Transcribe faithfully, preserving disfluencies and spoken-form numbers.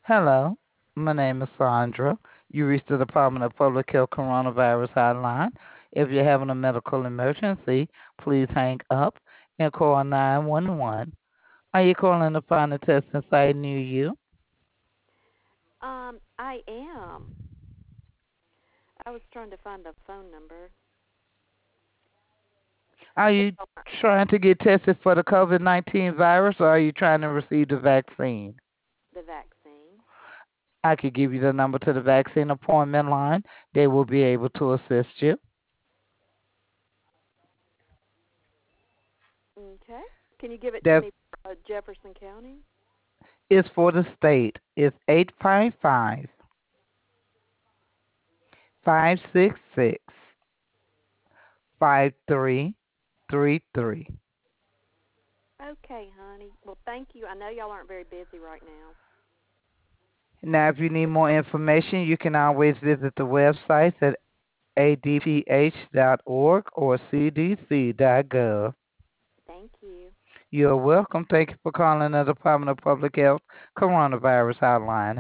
Hello, my name is Sandra. You reached the Department of Public Health Coronavirus Hotline. If you're having a medical emergency, please hang up and call nine one one. Are you calling to find a testing site near you? Um, I am. I was trying to find a phone number. Are It's you on my- trying to get tested for the COVID nineteen virus or are you trying to receive the vaccine? the vaccine. I could give you the number to the vaccine appointment line. They will be able to assist you. Okay. Can you give it to That me for uh, Jefferson County? is for the state. It's eight five five, five six six, five three three three. Okay, honey. Well, thank you. I know y'all aren't very busy right now. Now, if you need more information, you can always visit the websites at a d p h dot org or c d c dot gov. Thank you. You're welcome. Thank you for calling the Department of Public Health Coronavirus Hotline.